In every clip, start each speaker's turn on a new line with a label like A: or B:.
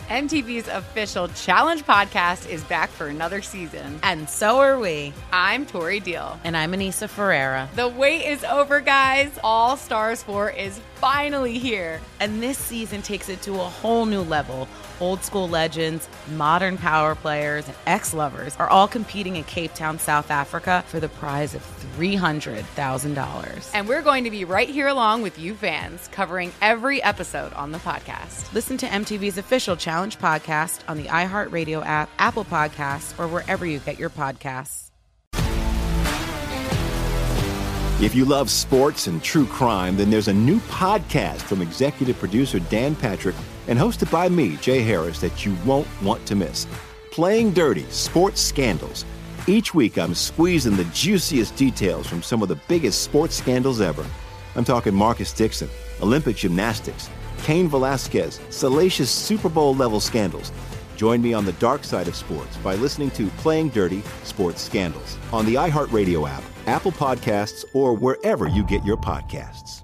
A: MTV's official Challenge podcast is back for another season.
B: And so are we.
A: I'm Tori Deal.
B: And I'm Anissa Ferreira.
A: The wait is over, guys. All Stars 4 is finally here.
B: And this season takes it to a whole new level. Old school legends, modern power players, and ex-lovers are all competing in Cape Town, South Africa for the prize of $300,000.
A: And we're going to be right here along with you fans, covering every episode on the podcast.
B: Listen to MTV's official Challenge podcast on the iHeartRadio app, Apple Podcasts, or wherever you get your podcasts.
C: If you love sports and true crime, then there's a new podcast from executive producer Dan Patrick and hosted by me, Jay Harris, that you won't want to miss. Playing Dirty: Sports Scandals. Each week, I'm squeezing the juiciest details from some of the biggest sports scandals ever. I'm talking Marcus Dixon, Olympic gymnastics, Cain Velasquez, salacious Super Bowl-level scandals. Join me on the dark side of sports by listening to Playing Dirty: Sports Scandals on the iHeartRadio app, Apple Podcasts, or wherever you get your podcasts.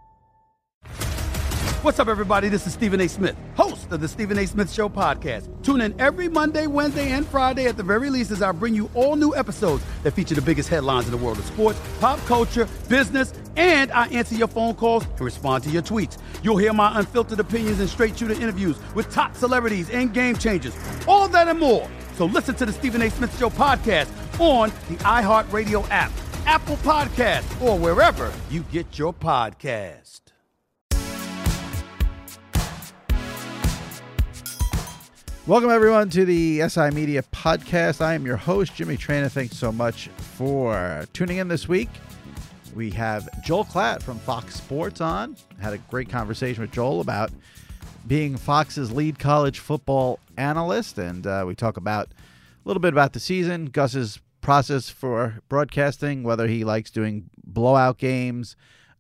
D: What's up, everybody? This is Stephen A. Smith, host of the Stephen A. Smith Show podcast. Tune in every Monday, Wednesday, and Friday at the very least as I bring you all new episodes that feature the biggest headlines in the world of sports, pop culture, business, and I answer your phone calls and respond to your tweets. You'll hear my unfiltered opinions and straight-shooter interviews with top celebrities and game changers. All that and more. So listen to the Stephen A. Smith Show podcast on the iHeartRadio app, Apple Podcasts, or wherever you get your podcast.
E: Welcome, everyone, to the SI Media Podcast. I am your host, Jimmy Traina. Thanks so much for tuning in this week. We have Joel Klatt from Fox Sports on. Had a great conversation with Joel about being Fox's lead college football analyst, and we talk about a little bit about the season, Gus's process for broadcasting, whether he likes doing blowout games,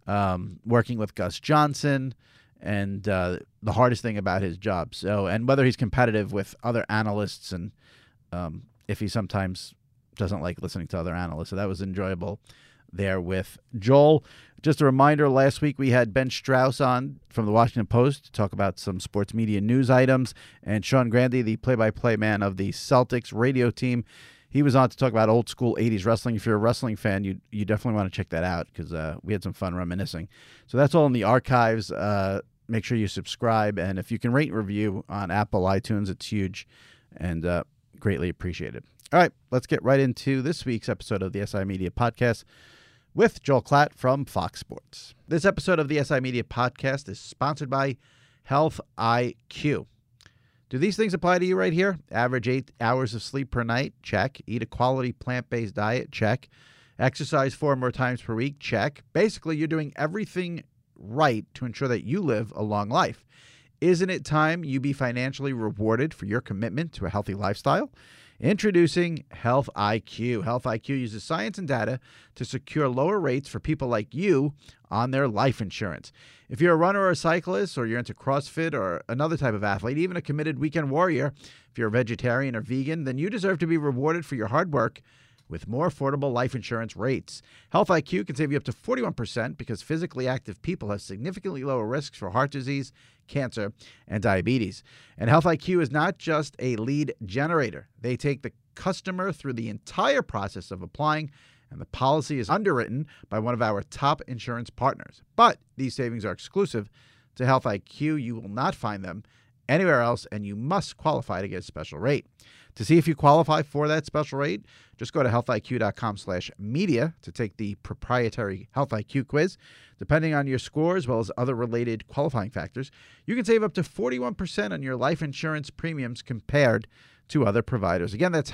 E: working with Gus Johnson, and the hardest thing about his job. So, and whether he's competitive with other analysts, and if he sometimes doesn't like listening to other analysts. So that was enjoyable there with Joel. Just a reminder, last week we had Ben Strauss on from the Washington Post to talk about some sports media news items, and Sean Grande, the play-by-play man of the Celtics radio team, he was on to talk about old school 80s wrestling. If you're a wrestling fan, you definitely want to check that out because we had some fun reminiscing. So that's all in the archives. Make sure you subscribe. And if you can rate and review on Apple iTunes, it's huge and greatly appreciated. All right, let's get right into this week's episode of the SI Media Podcast with Joel Klatt from Fox Sports. This episode of the SI Media Podcast is sponsored by Health IQ. Do these things apply to you right here? Average 8 hours of sleep per night? Check. Eat a quality plant-based diet? Check. Exercise 4 or more times per week? Check. Basically, you're doing everything right to ensure that you live a long life. Isn't it time you be financially rewarded for your commitment to a healthy lifestyle? Introducing Health IQ. Health IQ uses science and data to secure lower rates for people like you on their life insurance. If you're a runner or a cyclist, or you're into CrossFit or another type of athlete, even a committed weekend warrior, if you're a vegetarian or vegan, then you deserve to be rewarded for your hard work with more affordable life insurance rates. Health IQ can save you up to 41% because physically active people have significantly lower risks for heart disease, cancer, and diabetes. And Health IQ is not just a lead generator. They take the customer through the entire process of applying, and the policy is underwritten by one of our top insurance partners. But these savings are exclusive to Health IQ. You will not find them anywhere else, and you must qualify to get a special rate. To see if you qualify for that special rate, just go to healthiq.com/media to take the proprietary Health IQ quiz. Depending on your score, as well as other related qualifying factors, you can save up to 41% on your life insurance premiums compared to other providers. Again, that's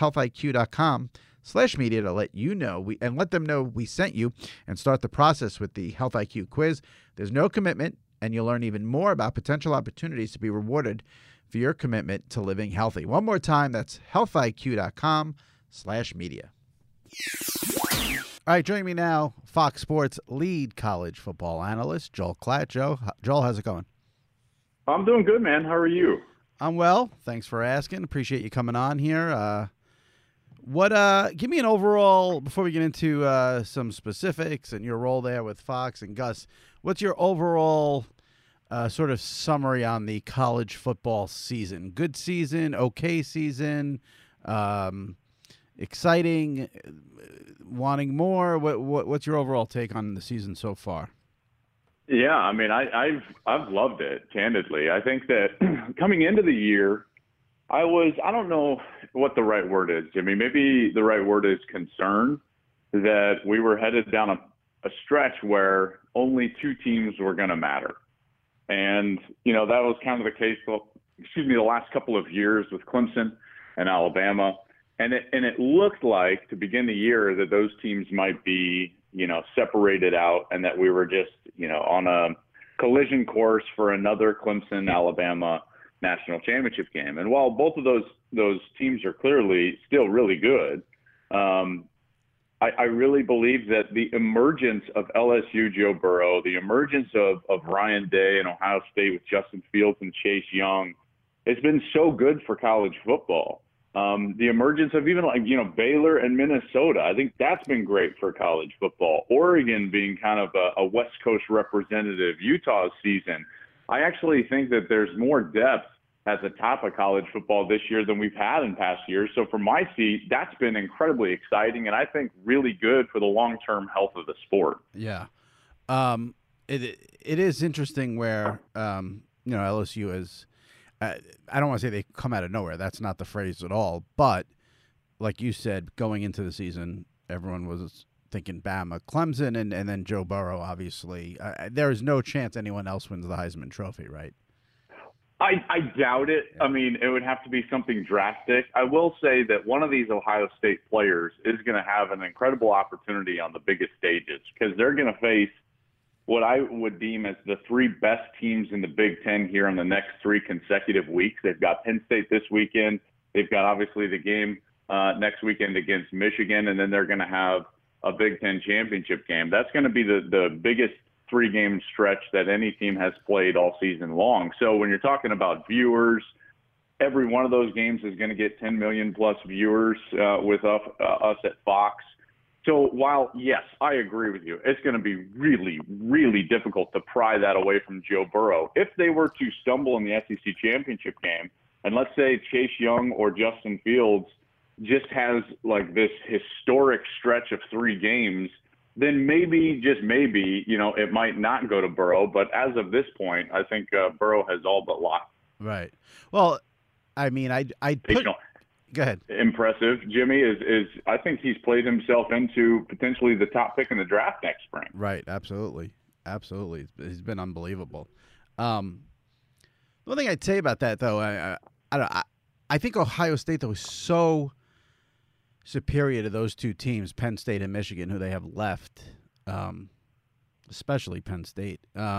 E: healthiq.com/media to let you know and let them know we sent you, and start the process with the Health IQ quiz. There's no commitment, and you'll learn even more about potential opportunities to be rewarded for your commitment to living healthy. One more time, that's healthiq.com/media. All right, joining me now, Fox Sports lead college football analyst, Joel Klatt. Joel, how's it going?
F: I'm doing good, man. How are you?
E: I'm well. Thanks for asking. Appreciate you coming on here. Give me an overall, before we get into some specifics and your role there with Fox and Gus, what's your overall sort of summary on the college football season. Good season, okay season, exciting, wanting more. What's your overall take on the season so far?
F: Yeah, I mean, I've loved it, candidly. I think that coming into the year, I don't know what the right word is, Jimmy. Maybe the right word is concerned that we were headed down a stretch where only two teams were going to matter. And, that was kind of the case, the last couple of years with Clemson and Alabama. And it looked like to begin the year that those teams might be, separated out, and that we were just, on a collision course for another Clemson-Alabama national championship game. And while both of those teams are clearly still really good, I really believe that the emergence of LSU, Joe Burrow, the emergence of Ryan Day and Ohio State with Justin Fields and Chase Young, has been so good for college football. The emergence of even Baylor and Minnesota, I think that's been great for college football. Oregon being kind of a West Coast representative, Utah's season. I actually think that there's more depth at the top of college football this year than we've had in past years. So from my seat, that's been incredibly exciting, and I think really good for the long-term health of the sport.
E: Yeah. It is interesting where, LSU is I don't want to say they come out of nowhere. That's not the phrase at all. But like you said, going into the season, everyone was thinking Bama, Clemson, and then Joe Burrow, obviously. There is no chance anyone else wins the Heisman Trophy, right?
F: I doubt it. Yeah. I mean, it would have to be something drastic. I will say that one of these Ohio State players is going to have an incredible opportunity on the biggest stages because they're going to face what I would deem as the three best teams in the Big Ten here in the next 3 consecutive weeks. They've got Penn State this weekend. They've got obviously the game next weekend against Michigan, and then they're going to have a Big Ten championship game. That's going to be the biggest 3-game stretch that any team has played all season long. So when you're talking about viewers, every one of those games is going to get 10 million plus viewers with us at Fox. So while, yes, I agree with you, it's going to be really, really difficult to pry that away from Joe Burrow. If they were to stumble in the SEC championship game, and let's say Chase Young or Justin Fields just has like this historic stretch of 3 games, then maybe, just maybe, it might not go to Burrow. But as of this point, I think Burrow has all but locked.
E: Right. Well, I mean, Go ahead.
F: Impressive, Jimmy, is I think he's played himself into potentially the top pick in the draft next spring.
E: Right. Absolutely. He's been unbelievable. One thing I'd say about that, though, I think Ohio State, though, is so superior to those 2 teams, Penn State and Michigan, who they have left, especially Penn State.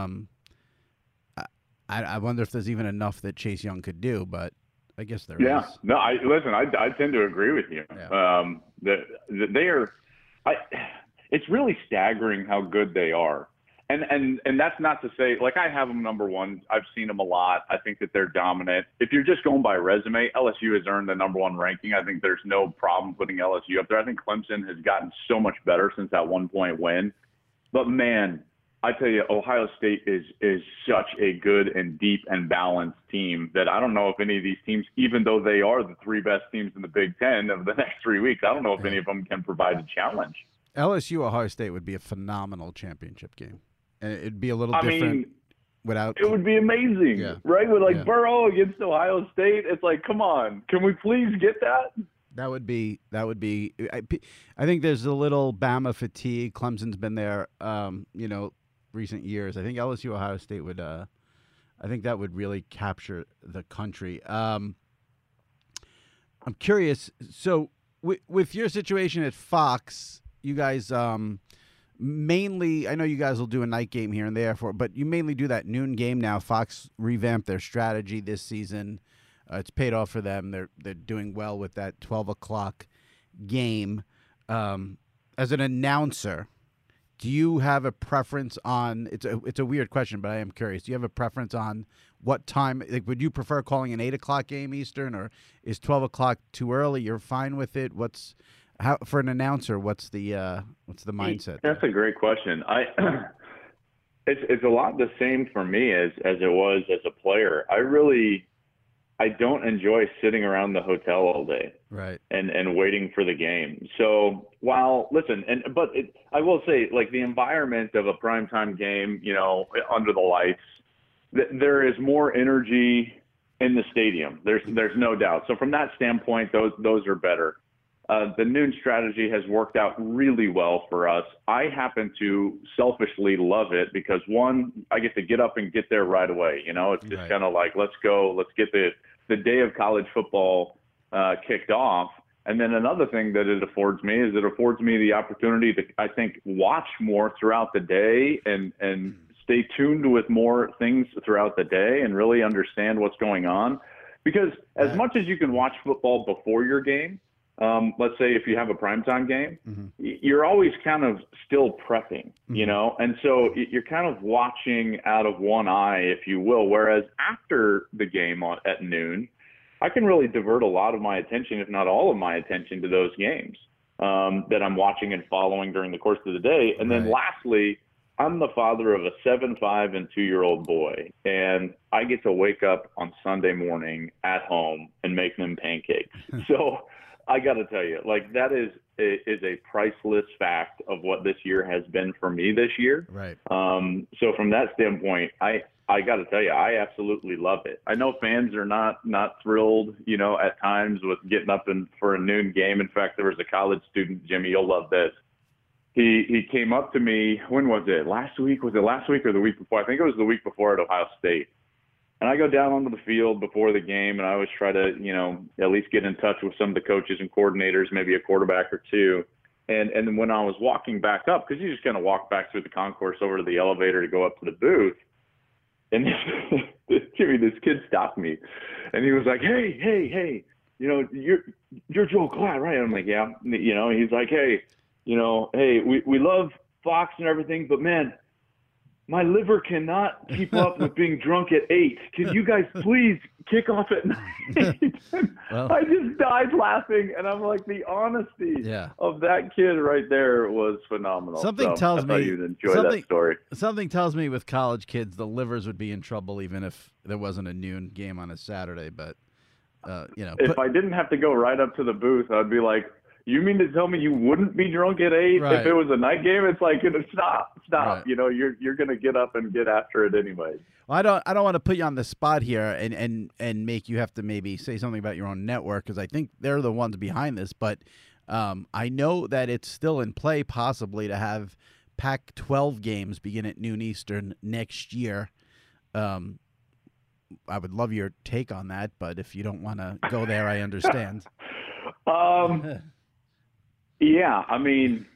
E: I wonder if there's even enough that Chase Young could do, but I guess there is.
F: Yeah. No, I tend to agree with you. Yeah. That they are it's really staggering how good they are. And that's not to say, like, I have them number 1. I've seen them a lot. I think that they're dominant. If you're just going by resume, LSU has earned the number 1 ranking. I think there's no problem putting LSU up there. I think Clemson has gotten so much better since that 1-point win. But, man, I tell you, Ohio State is such a good and deep and balanced team that I don't know if any of these teams, even though they are the 3 best teams in the Big Ten of the next 3 weeks, I don't know if any of them can provide a challenge.
E: LSU Ohio State would be a phenomenal championship game. And it'd be a little different without.
F: It would be amazing, right? With Burrow against Ohio State, it's like, come on, can we please get that?
E: That would be. I think there's a little Bama fatigue. Clemson's been there, recent years. I think LSU Ohio State would. I think that would really capture the country. I'm curious. So with your situation at Fox, you guys. Mainly, I know you guys will do a night game here and there, but you mainly do that noon game now. Fox revamped their strategy this season. It's paid off for them. They're doing well with that 12 o'clock game. As an announcer, do you have a preference on? It's a weird question, but I am curious. Do you have a preference on what time? Like, would you prefer calling an 8 o'clock game Eastern, or is 12 o'clock too early? You're fine with it. How for an announcer? What's the mindset?
F: That's a great question. It's a lot the same for me as it was as a player. I don't enjoy sitting around the hotel all day,
E: right,
F: and waiting for the game. So I will say, like, the environment of a primetime game, under the lights, there is more energy in the stadium. There's no doubt. So from that standpoint, those are better. The noon strategy has worked out really well for us. I happen to selfishly love it because, one, I get to get up and get there right away. It's just
E: right.
F: kind of like, let's go, let's get the day of college football kicked off. And then another thing that it affords me is it affords me the opportunity to, I think, watch more throughout the day and stay tuned with more things throughout the day and really understand what's going on. Because as much as you can watch football before your game, let's say if you have a primetime game, you're always kind of still prepping, and so you're kind of watching out of one eye, if you will. Whereas after the game at noon, I can really divert a lot of my attention, if not all of my attention, to those games that I'm watching and following during the course of the day. And then lastly, I'm the father of a 7, 5, and 2-year-old boy, and I get to wake up on Sunday morning at home and make them pancakes. So I got to tell you, like, that is a priceless fact of what this year has been for me this year.
E: Right.
F: So from that standpoint, I got to tell you, I absolutely love it. I know fans are not thrilled, at times with getting up for a noon game. In fact, there was a college student, Jimmy, you'll love this. He came up to me, when was it? Last week? Was it last week or the week before? I think it was the week before at Ohio State. And I go down onto the field before the game, and I always try to, at least get in touch with some of the coaches and coordinators, maybe a quarterback or two. And then when I was walking back up, because you just kind of walk back through the concourse over to the elevator to go up to the booth, and Jimmy, this kid stopped me, and he was like, hey, you're Joel Klatt, right? I'm like, yeah. He's like, hey, hey, we love Fox and everything, but man, my liver cannot keep up with being drunk at 8. Can you guys please kick off at 9? Well, I just died laughing, and I'm like, the honesty of that kid right there was phenomenal.
E: Something tells me
F: you'd enjoy that story.
E: Something tells me with college kids, the livers would be in trouble even if there wasn't a noon game on a Saturday. But
F: if I didn't have to go right up to the booth, I'd be like, you mean to tell me you wouldn't be drunk at 8
E: right.
F: if it was a night game? It's like, stop.
E: Right.
F: You're going to get up and get after it anyway.
E: Well, I don't want to put you on the spot here and make you have to maybe say something about your own network, because I think they're the ones behind this. But I know that it's still in play possibly to have Pac-12 games begin at noon Eastern next year. I would love your take on that, but if you don't want to go there, I understand.
F: Yeah, I mean,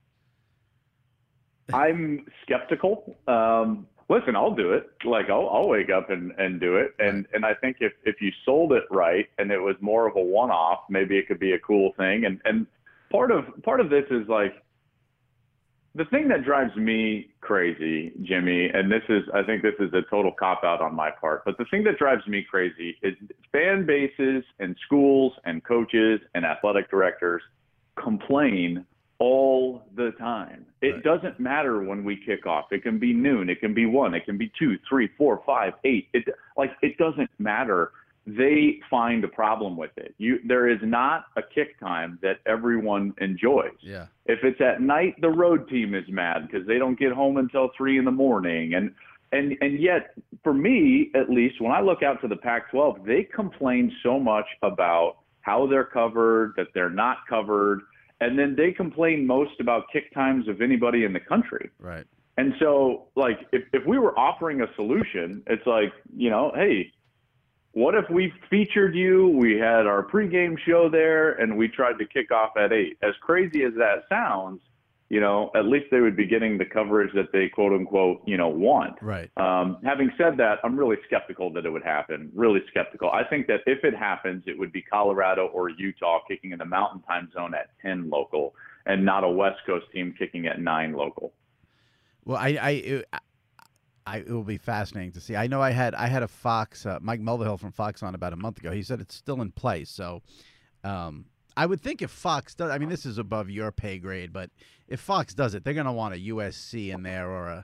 F: I'm skeptical. Listen, I'll do it. Like, I'll wake up and do it. And I think if you sold it right and it was more of a one-off, maybe it could be a cool thing. And part of this is, like, the thing that drives me crazy, Jimmy, and I think this is a total cop-out on my part, but the thing that drives me crazy is fan bases and schools and coaches and athletic directors complain all the time. It doesn't matter when we kick off. It can be noon. It can be 1. It can be 2, 3, 4, 5, 8. It doesn't matter. They find a problem with it. There is not a kick time that everyone enjoys.
E: Yeah.
F: If it's at night, the road team is mad because they don't get home until 3 in the morning. And yet, for me, at least, when I look out to the Pac-12, they complain so much about how they're covered, that they're not covered, and then they complain most about kick times of anybody in the country.
E: Right.
F: And so, like, if we were offering a solution, it's like, hey, what if we featured you, we had our pregame show there, and we tried to kick off at 8? As crazy as that sounds, at least they would be getting the coverage that they, quote unquote, want.
E: Right.
F: Having said that, I'm really skeptical that it would happen. Really skeptical. I think that if it happens, it would be Colorado or Utah kicking in the Mountain Time Zone at 10 local, and not a West Coast team kicking at 9 local.
E: Well, it will be fascinating to see. I know I had a Fox, Mike Mulvihill from Fox on about a month ago. He said it's still in place. So I would think if Fox does, I mean, this is above your pay grade, but if Fox does it, they're going to want a USC in there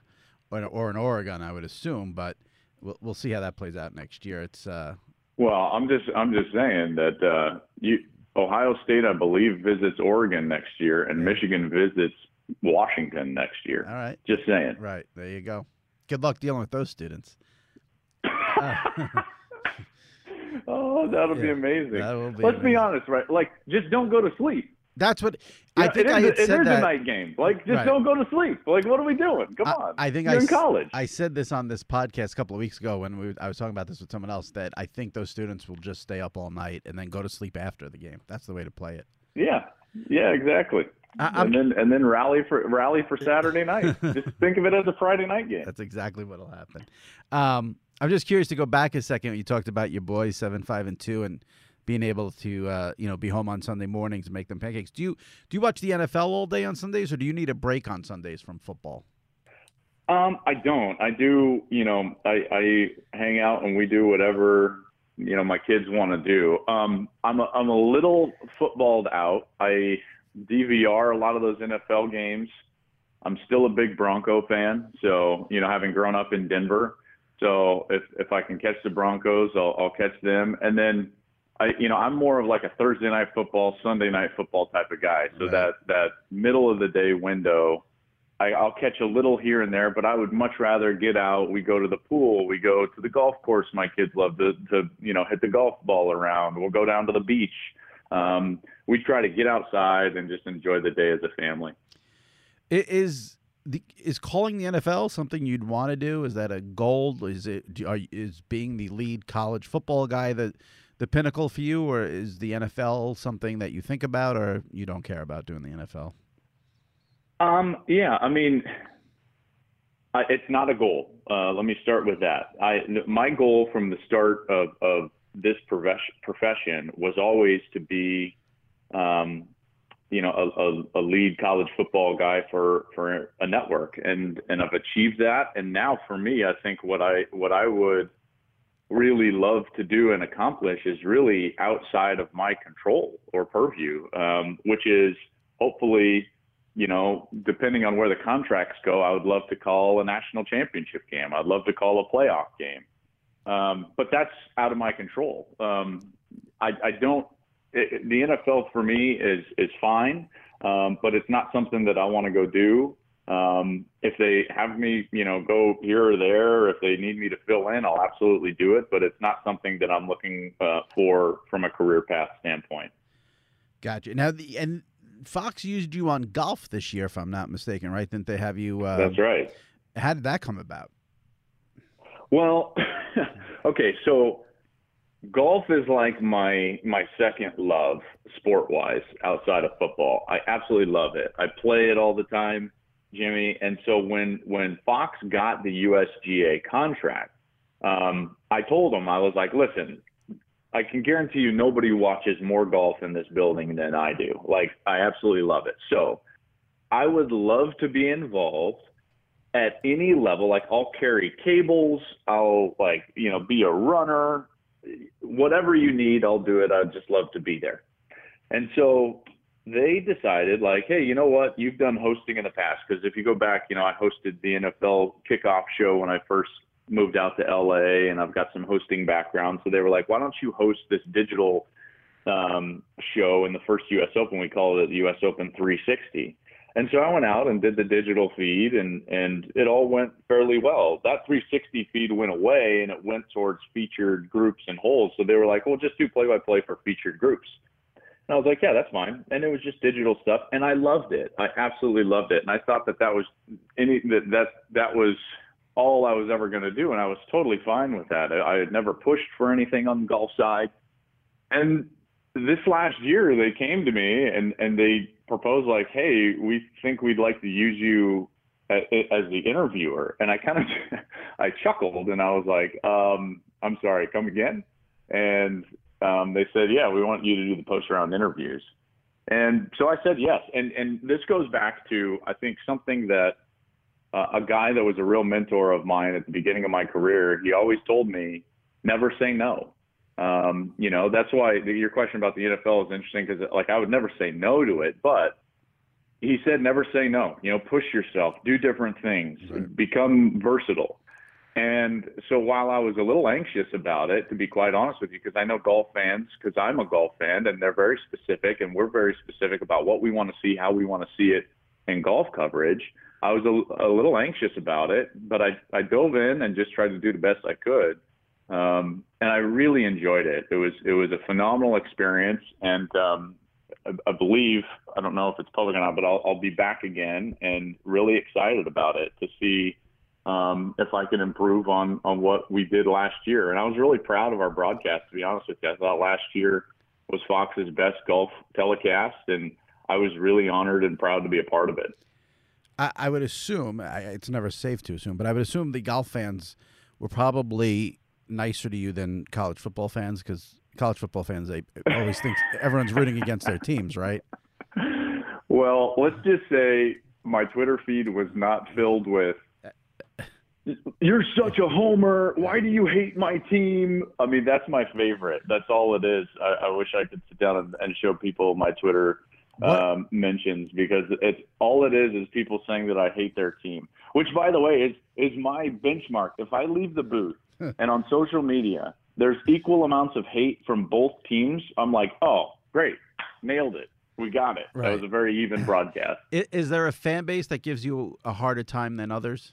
E: or in Oregon, I would assume, but we'll see how that plays out next year. It's
F: Well, I'm just saying that Ohio State, I believe, visits Oregon next year, and Michigan visits Washington next year.
E: All right.
F: Just saying.
E: Right. There you go. Good luck dealing with those students.
F: Oh, that'll be amazing.
E: That will be
F: Let's be
E: amazing.
F: honest, right? Like, just don't go to sleep.
E: That's what
F: Yeah,
E: I think. I had
F: it
E: said
F: is
E: that.
F: a night game. Like, just
E: Right.
F: don't go to sleep. Like, what are we doing? Come on.
E: I think
F: you're in college.
E: I said this on this podcast a couple of weeks ago when I was talking about this with someone else, that I think those students will just stay up all night and then go to sleep after the game. That's the way to play it.
F: Yeah, exactly.
E: I'm-
F: and then rally for Saturday night. Just think of it as a Friday night game.
E: That's exactly what'll happen. I'm just curious to go back a second. You talked about your boys 7, 5, and 2, and being able to be home on Sunday mornings and make them pancakes. Do you watch the NFL all day on Sundays, or do you need a break on Sundays from football?
F: I don't. I do. I hang out and we do whatever my kids want to do. I'm a little footballed out. I DVR a lot of those NFL games. I'm still a big Bronco fan, so having grown up in Denver, so if I can catch the Broncos, I'll catch them. And then I'm more of like a Thursday night football, Sunday night football type of guy. So
E: Right.
F: that middle of the day window, I'll catch a little here and there, but I would much rather get out. We go to the pool. We go to the golf course. My kids love to hit the golf ball around. We'll go down to the beach. We try to get outside and just enjoy the day as a family.
E: Is calling the NFL something you'd want to do? Is that a goal? Is being the lead college football guy the pinnacle for you, or is the NFL something that you think about, or you don't care about doing the NFL?
F: Yeah, I mean, it's not a goal. Let me start with that. My goal from the start of this profession was always to be, a lead college football guy for a network, and I've achieved that. And now for me, I think what I would really love to do and accomplish is really outside of my control or purview, which is hopefully, depending on where the contracts go, I would love to call a national championship game. I'd love to call a playoff game. But that's out of my control. I don't, the NFL for me is fine, but it's not something that I want to go do. If they have me, go here or there, if they need me to fill in, I'll absolutely do it. But it's not something that I'm looking for from a career path standpoint.
E: Gotcha. Now, and Fox used you on golf this year, if I'm not mistaken, right? Didn't they have you?
F: That's right.
E: How did that come about?
F: Well, okay, so golf is like my second love sport-wise outside of football. I absolutely love it. I play it all the time, Jimmy. And so when Fox got the USGA contract, I told him, I was like, listen, I can guarantee you nobody watches more golf in this building than I do. Like, I absolutely love it. So I would love to be involved at any level. Like, I'll carry cables. I'll be a runner, whatever you need, I'll do it. I'd just love to be there. And so they decided, like, hey, you know what? You've done hosting in the past. Because if you go back, I hosted the NFL kickoff show when I first moved out to LA, and I've got some hosting background. So they were like, why don't you host this digital show in the first US Open? We called it the US Open 360. And so I went out and did the digital feed, and it all went fairly well. That 360 feed went away, and it went towards featured groups and holes. So they were like, well, just do play-by-play for featured groups. And I was like, yeah, that's fine. And it was just digital stuff, and I loved it. I absolutely loved it. And I thought that was that was all I was ever going to do, and I was totally fine with that. I had never pushed for anything on the golf side. And this last year, they came to me and they proposed, like, hey, we think we'd like to use you as the interviewer. And I kind of I chuckled, and I was like, I'm sorry, come again? And they said, yeah, we want you to do the post-round interviews. And so I said yes. And this goes back to, I think, something that a guy that was a real mentor of mine at the beginning of my career, he always told me, never say no. That's why your question about the NFL is interesting, because, like, I would never say no to it. But he said, never say no. Push yourself, do different things, become versatile. And so while I was a little anxious about it, to be quite honest with you, because I know golf fans, because I'm a golf fan, and they're very specific, and we're very specific about what we want to see, how we want to see it in golf coverage, I was a little anxious about it, but I dove in and just tried to do the best I could. And I really enjoyed it. It was a phenomenal experience. And I believe, I don't know if it's public or not, but I'll be back again and really excited about it to see if I can improve on what we did last year. And I was really proud of our broadcast, to be honest with you. I thought last year was Fox's best golf telecast, and I was really honored and proud to be a part of it.
E: I would assume, it's never safe to assume, but I would assume the golf fans were probably nicer to you than college football fans, because college football fans, they always think everyone's rooting against their teams, right?
F: Well, let's just say my Twitter feed was not filled with, "You're such a homer. Why do you hate my team?" I mean, that's my favorite. That's all it is. I wish I could sit down and show people my Twitter mentions, because it's all it is people saying that I hate their team, which, by the way, is my benchmark. If I leave the booth and on social media there's equal amounts of hate from both teams, I'm like, oh, great, nailed it. We got it. Right. That was a very even broadcast.
E: Is there a fan base that gives you a harder time than others?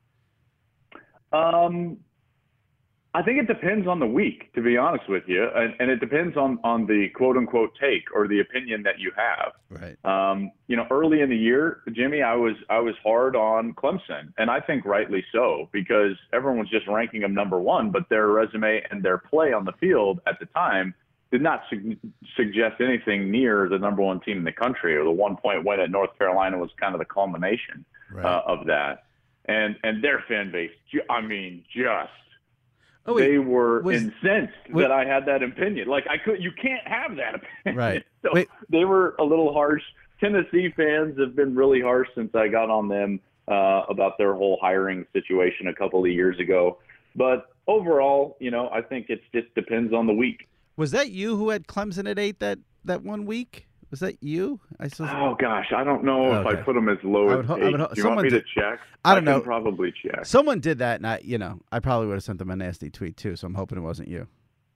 F: I think it depends on the week, to be honest with you, and it depends on the quote unquote take or the opinion that you have.
E: Right.
F: Early in the year, Jimmy, I was hard on Clemson, and I think rightly so, because everyone was just ranking them number one, but their resume and their play on the field at the time did not suggest anything near the number one team in the country. Or the 1-point win at North Carolina was kind of the culmination of that. And their fan base, I mean, just. Oh, wait, they were incensed that I had that opinion. Like, you can't have that opinion.
E: Right.
F: So they were a little harsh. Tennessee fans have been really harsh since I got on them about their whole hiring situation a couple of years ago. But overall, I think it just depends on the week.
E: Was that you who had Clemson at 8 that 1 week? Was that you?
F: Oh, gosh. I don't know if I put them as low as 8. Do you want me to check?
E: I don't know.
F: I can probably check.
E: Someone did that, and I probably would have sent them a nasty tweet, too, so I'm hoping it wasn't you.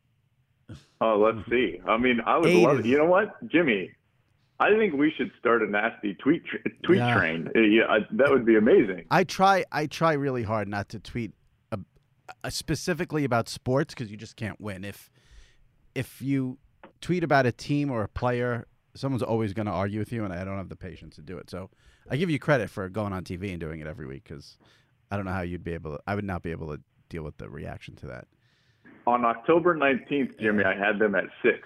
F: Oh, let's see. I mean, I would love it. You know what, Jimmy? I think we should start a nasty tweet train. That would be amazing.
E: I try really hard not to tweet specifically about sports, because you just can't win. If you tweet about a team or a player, someone's always going to argue with you, and I don't have the patience to do it. So I give you credit for going on TV and doing it every week, because I don't know how you'd be able to. I would not be able to deal with the reaction to that.
F: On October 19th, Jimmy, I had them at 6th.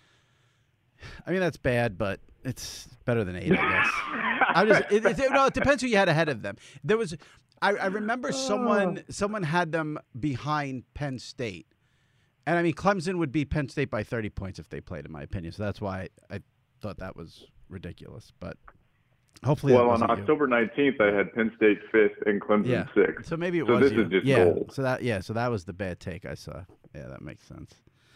E: I mean, that's bad, but it's better than 8, I guess. It depends who you had ahead of them. There was, I remember someone had them behind Penn State. And, I mean, Clemson would beat Penn State by 30 points if they played, in my opinion. So that's why I thought that was ridiculous. But hopefully
F: on October 19th, I had Penn State 5th and Clemson 6th.
E: So maybe it
F: was
E: you.
F: So this is just gold.
E: So that was the bad take I saw. Yeah, that makes sense.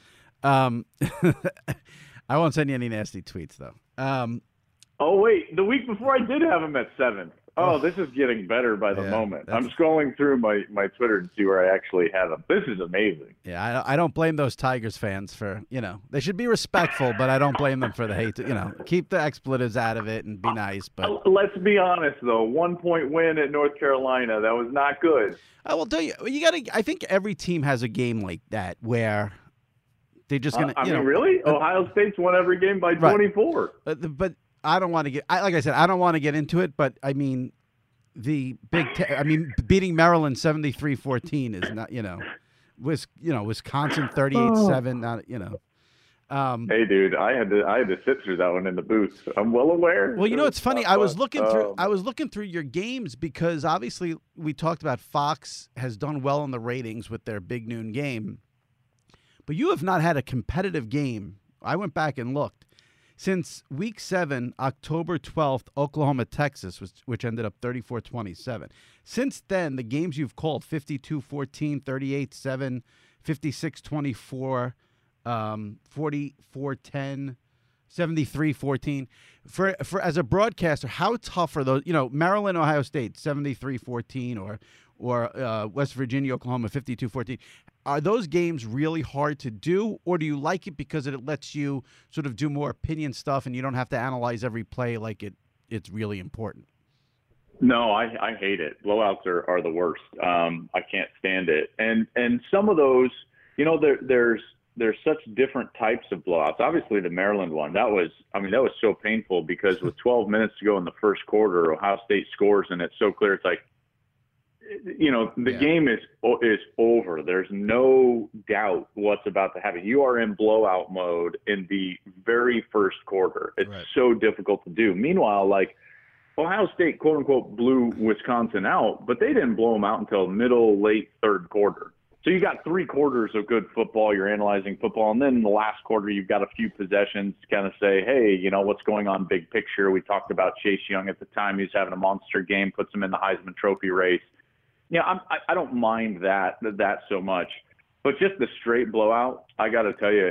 E: I won't send you any nasty tweets, though.
F: Oh, wait. The week before, I did have them at 7th. Oh, this is getting better by the moment. I'm scrolling through my Twitter to see where I actually have them. This is amazing.
E: Yeah, I don't blame those Tigers fans for, they should be respectful, but I don't blame them for the hate. Keep the expletives out of it and be nice. But
F: let's be honest, though. 1-point win at North Carolina, that was not good.
E: I will tell you, I think every team has a game like that where they're just going to,
F: really? Ohio State's won every game by 24.
E: But I don't want to get, like I said, I don't want to get into it, but I mean, the beating Maryland 73-14 is not, Wisconsin 38-7, not,
F: hey, dude, I had to sit through that one in the booth. I'm well aware.
E: Well, it's funny. I was looking through your games, because obviously we talked about Fox has done well in the ratings with their big noon game, but you have not had a competitive game. I went back and looked. Since Week 7, October 12th, Oklahoma-Texas, which ended up 34-27. Since then, the games you've called, 52-14, 38-7, 56-24, 44-10, 73-14. For as a broadcaster, how tough are those? Maryland, Ohio State, 73-14, or West Virginia, Oklahoma, 52-14. Are those games really hard to do, or do you like it because it lets you sort of do more opinion stuff and you don't have to analyze every play like it's really important?
F: No, I hate it. Blowouts are the worst. I can't stand it. And some of those, there's such different types of blowouts. Obviously, the Maryland one, that was so painful because with 12 minutes to go in the first quarter, Ohio State scores, and it's so clear. It's like, the game is over. There's no doubt what's about to happen. You are in blowout mode in the very first quarter. It's so difficult to do. Meanwhile, like Ohio State, quote unquote, blew Wisconsin out, but they didn't blow them out until late third quarter. So you got 3 quarters of good football. You're analyzing football. And then in the last quarter, you've got a few possessions to kind of say, hey, what's going on big picture? We talked about Chase Young at the time. He's having a monster game, puts him in the Heisman Trophy race. I don't mind that so much. But just the straight blowout, I got to tell you,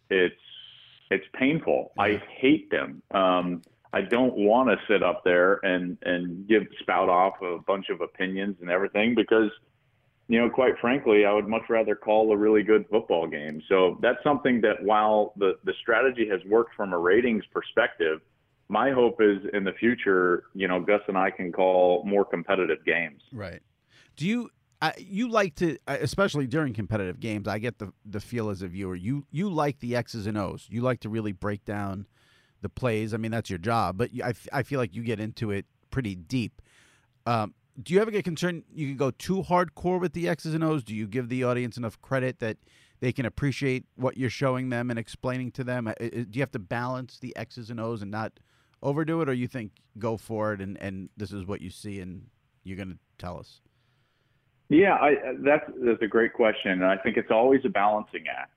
F: it's painful. I hate them. I don't want to sit up there and spout off a bunch of opinions and everything because – quite frankly, I would much rather call a really good football game. So that's something that while the strategy has worked from a ratings perspective, my hope is in the future, Gus and I can call more competitive games.
E: Right. Do you like to, especially during competitive games, I get the feel as a viewer, you like the X's and O's. You like to really break down the plays. I mean, that's your job, but I feel like you get into it pretty deep. Do you ever get concerned you can go too hardcore with the X's and O's? Do you give the audience enough credit that they can appreciate what you're showing them and explaining to them? Do you have to balance the X's and O's and not overdo it, or you think go for it and this is what you see and you're going to tell us?
F: Yeah, that's a great question. And I think it's always a balancing act.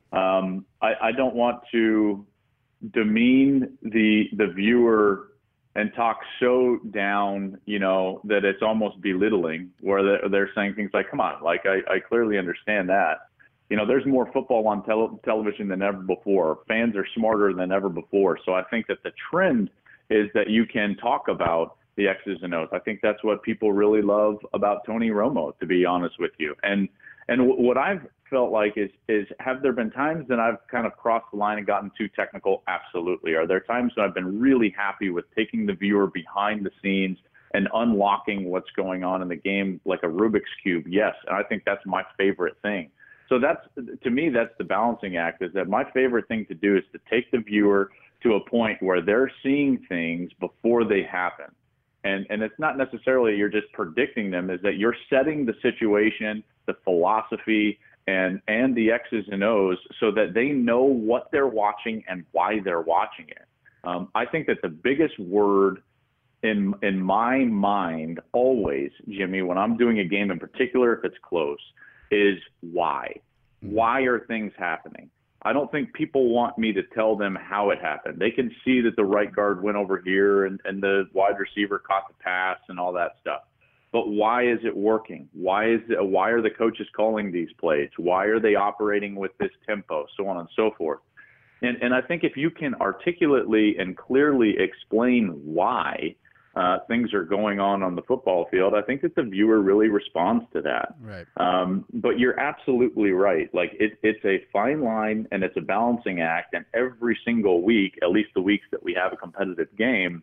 F: I don't want to demean the viewer and talk so down, that it's almost belittling, where they're saying things like, come on, like I clearly understand that. There's more football on television than ever before. Fans are smarter than ever before. So I think that the trend is that you can talk about the X's and O's. I think that's what people really love about Tony Romo, to be honest with you. And what I've felt like is have there been times that I've kind of crossed the line and gotten too technical? Absolutely. Are there times that I've been really happy with taking the viewer behind the scenes and unlocking what's going on in the game like a Rubik's Cube? Yes. And I think that's my favorite thing. So to me, that's the balancing act, is that my favorite thing to do is to take the viewer to a point where they're seeing things before they happen. And it's not necessarily you're just predicting them, is that you're setting the situation, the philosophy, and the X's and O's so that they know what they're watching and why they're watching it. I think that the biggest word in my mind always, Jimmy, when I'm doing a game in particular, if it's close, is why. Why are things happening? I don't think people want me to tell them how it happened. They can see that the right guard went over here and the wide receiver caught the pass and all that stuff. But why is it working? Why are the coaches calling these plays? Why are they operating with this tempo? So on and so forth. And I think if you can articulately and clearly explain why things are going on the football field, I think that the viewer really responds to that.
E: Right.
F: But you're absolutely right. Like it's a fine line and it's a balancing act. And every single week, at least the weeks that we have a competitive game,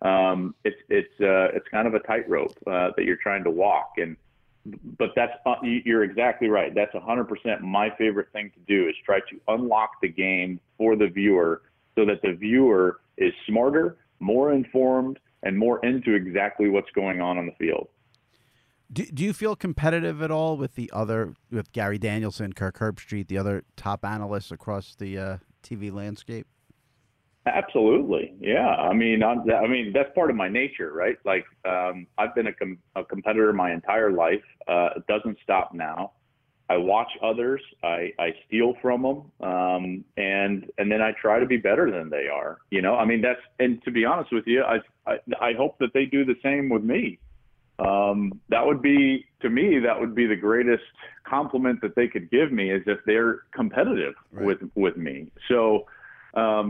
F: it's kind of a tightrope that you're trying to walk. But you're exactly right. That's 100% my favorite thing to do, is try to unlock the game for the viewer so that the viewer is smarter, more informed, and more into exactly what's going on the field.
E: Do you feel competitive at all with with Gary Danielson, Kirk Herbstreit, the other top analysts across the TV landscape?
F: Absolutely. Yeah. I mean, that's part of my nature, right? Like, I've been a competitor my entire life. It doesn't stop now. I watch others. I steal from them. And then I try to be better than they are, and to be honest with you, I hope that they do the same with me. That would be the greatest compliment that they could give me, is if they're competitive with me. So,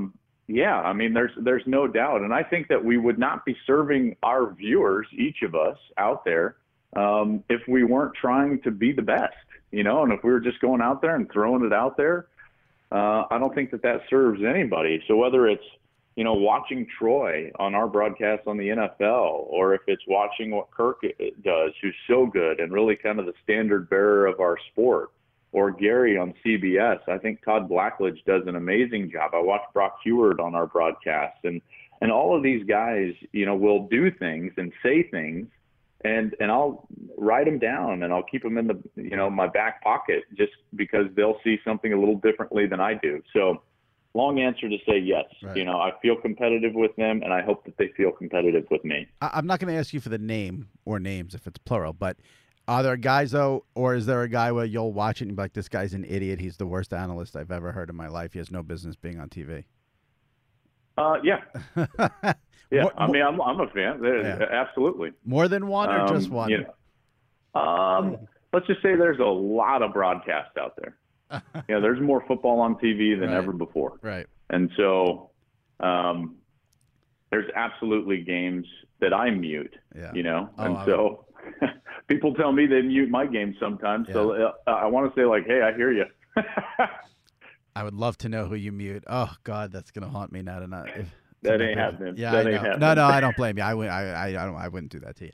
F: Yeah, I mean, there's no doubt, and I think that we would not be serving our viewers, each of us out there, if we weren't trying to be the best, and if we were just going out there and throwing it out there, I don't think that serves anybody. So whether it's, watching Troy on our broadcast on the NFL, or if it's watching what Kirk does, who's so good and really kind of the standard bearer of our sport, or Gary on CBS. I think Todd Blackledge does an amazing job. I watch Brock Heward on our broadcast, and all of these guys, will do things and say things, and I'll write them down and I'll keep them in the, my back pocket, just because they'll see something a little differently than I do. So long answer to say yes. Right. I feel competitive with them, and I hope that they feel competitive with me.
E: I'm not going to ask you for the name or names if it's plural, but are there guys, though, or is there a guy where you'll watch it and be like, this guy's an idiot, he's the worst analyst I've ever heard in my life, he has no business being on TV?
F: Yeah. Yeah, I'm a fan. Yeah. Absolutely.
E: More than one or just one?
F: Let's just say there's a lot of broadcasts out there. There's more football on TV than ever before.
E: Right.
F: And so there's absolutely games that I mute, so people tell me they mute my games sometimes. Yeah. So I want to say, like, hey, I hear you.
E: I would love to know who you mute. Oh, God, that's going to haunt me now tonight.
F: That ain't happening.
E: Yeah,
F: that
E: ain't
F: happening.
E: No, I don't blame you. I wouldn't do that to you.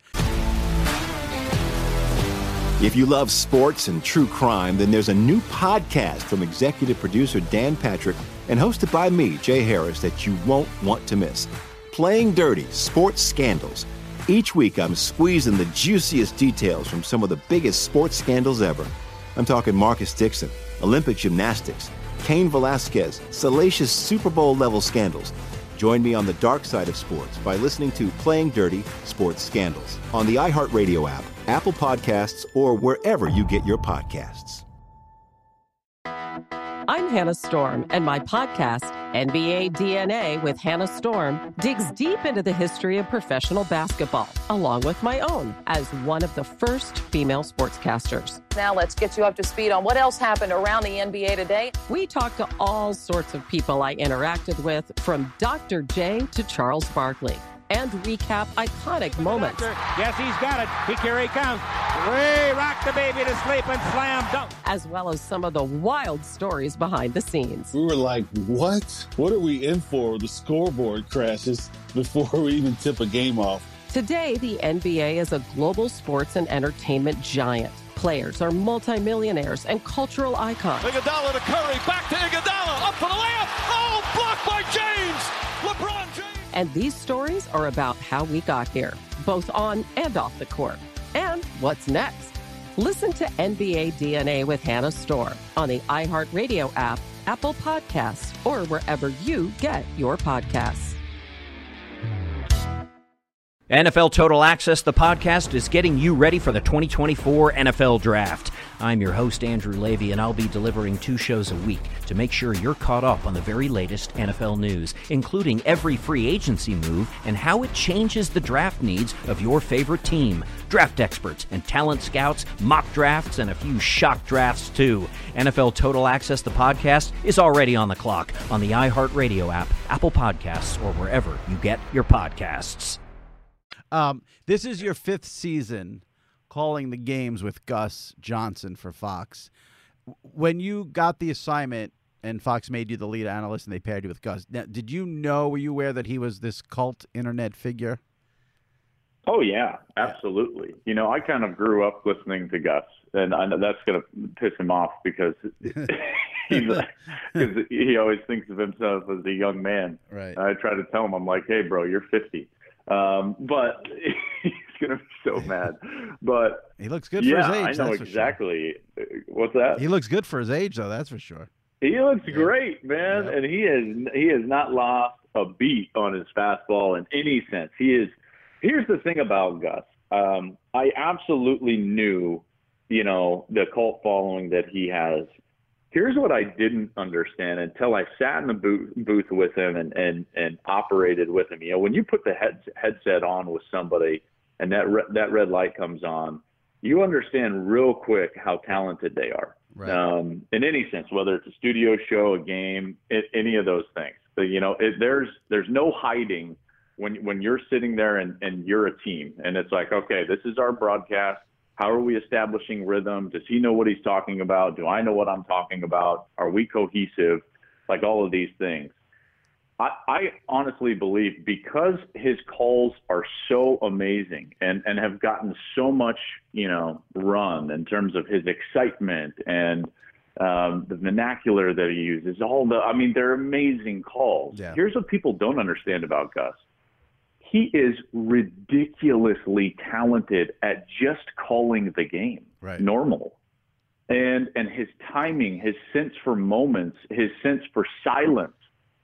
C: If you love sports and true crime, then there's a new podcast from executive producer Dan Patrick and hosted by me, Jay Harris, that you won't want to miss. Playing Dirty: Sports Scandals. Each week, I'm squeezing the juiciest details from some of the biggest sports scandals ever. I'm talking Marcus Dixon, Olympic gymnastics, Cain Velasquez, salacious Super Bowl-level scandals. Join me on the dark side of sports by listening to Playing Dirty: Sports Scandals on the iHeartRadio app, Apple Podcasts, or wherever you get your podcasts.
G: I'm Hannah Storm, and my podcast, NBA DNA with Hannah Storm, digs deep into the history of professional basketball, along with my own, as one of the first female sportscasters.
H: Now let's get you up to speed on what else happened around the NBA today.
G: We talked to all sorts of people I interacted with, from Dr. J to Charles Barkley, and recap iconic moments.
I: Yes, he's got it. Here he comes. Way rock the baby to sleep and slam dunk.
G: As well as some of the wild stories behind the scenes.
J: We were like, what? What are we in for? The scoreboard crashes before we even tip a game off.
G: Today, the NBA is a global sports and entertainment giant. Players are multimillionaires and cultural icons.
K: Iguodala to Curry, back to Iguodala, up for the layup. Oh, blocked by James. LeBron James.
G: And these stories are about how we got here, both on and off the court. And what's next? Listen to NBA DNA with Hannah Storm on the iHeartRadio app, Apple Podcasts, or wherever you get your podcasts.
L: NFL Total Access, the podcast, is getting you ready for the 2024 NFL Draft. I'm your host, Andrew Levy, and I'll be delivering 2 shows a week to make sure you're caught up on the very latest NFL news, including every free agency move and how it changes the draft needs of your favorite team. Draft experts and talent scouts, mock drafts, and a few shock drafts, too. NFL Total Access, the podcast, is already on the clock on the iHeartRadio app, Apple Podcasts, or wherever you get your podcasts.
E: This is your 5th season calling the games with Gus Johnson for Fox. When you got the assignment and Fox made you the lead analyst and they paired you with Gus, now, were you aware that he was this cult internet figure?
F: Oh, yeah, absolutely. I kind of grew up listening to Gus, and I know that's going to piss him off because he always thinks of himself as a young man.
E: Right.
F: I try to tell him, I'm like, hey, bro, you're 50. But he's going to be so mad. But
E: he looks good for his age.
F: I know exactly. Sure. What's that?
E: He looks good for his age, though. That's for sure.
F: He looks great, man. Yep. And he has not lost a beat on his fastball in any sense. Here's the thing about Gus. I absolutely knew, the cult following that he has. Here's what I didn't understand until I sat in the booth with him and operated with him. When you put the headset on with somebody and that red light comes on, you understand real quick how talented they are.
E: Right.
F: In any sense, whether it's a studio show, a game, any of those things. There's no hiding when you're sitting there and you're a team, and it's like, okay, this is our broadcast. How are we establishing rhythm? Does he know what he's talking about? Do I know what I'm talking about? Are we cohesive? Like all of these things. I honestly believe because his calls are so amazing and have gotten so much, run in terms of his excitement and the vernacular that he uses, they're amazing calls.
E: Yeah.
F: Here's what people don't understand about Gus. He is ridiculously talented at just calling the game normal. And his timing, his sense for moments, his sense for silence.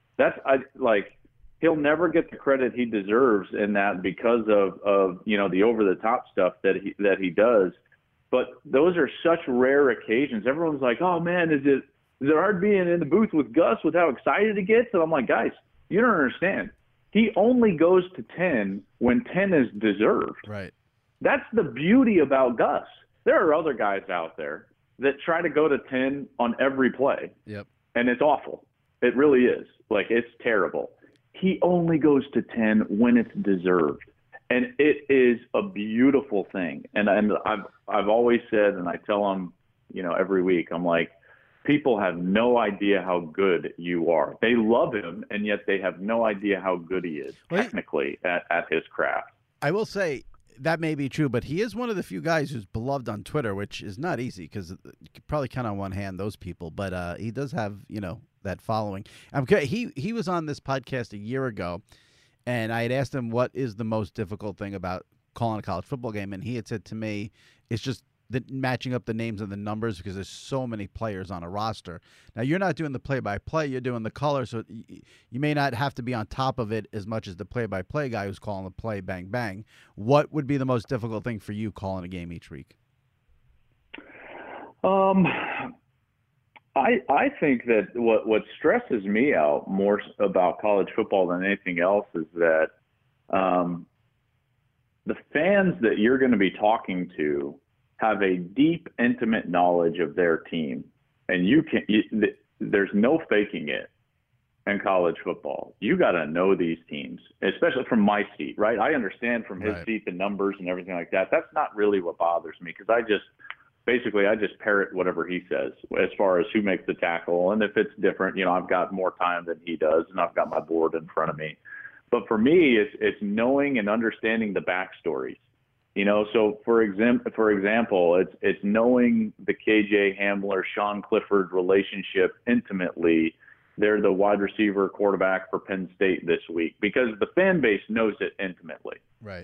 F: He'll never get the credit he deserves in that because of the over the top stuff that he does. But those are such rare occasions. Everyone's like, "Oh man, is it hard being in the booth with Gus with how excited he gets?" And I'm like, guys, you don't understand. He only goes to 10 when 10 is deserved.
E: Right.
F: That's the beauty about Gus. There are other guys out there that try to go to 10 on every play.
E: Yep.
F: And it's awful. It really is. It's terrible. He only goes to 10 when it's deserved. And it is a beautiful thing. And I've always said, and I tell him, every week, I'm like, people have no idea how good you are. They love him, and yet they have no idea how good he is technically at his craft.
E: I will say that may be true, but he is one of the few guys who's beloved on Twitter, which is not easy because you could probably count on one hand those people. But he does have, that following. He was on this podcast a year ago, and I had asked him what is the most difficult thing about calling a college football game, and he had said to me, it's just matching up the names and the numbers because there's so many players on a roster. Now, you're not doing the play-by-play, you're doing the color, so you may not have to be on top of it as much as the play-by-play guy who's calling the play bang bang. What would be the most difficult thing for you calling a game each week?
F: I think that what stresses me out more about college football than anything else is that the fans that you're going to be talking to have a deep, intimate knowledge of their team, and there's no faking it in college football. You got to know these teams, especially from my seat, right? I understand from his seat the numbers and everything like that. That's not really what bothers me because I just parrot whatever he says as far as who makes the tackle. And if it's different, I've got more time than he does, and I've got my board in front of me. But for me, it's knowing and understanding the backstories. So for example, it's knowing the KJ Hamler, Sean Clifford relationship intimately. They're the wide receiver quarterback for Penn State this week because the fan base knows it intimately.
E: Right.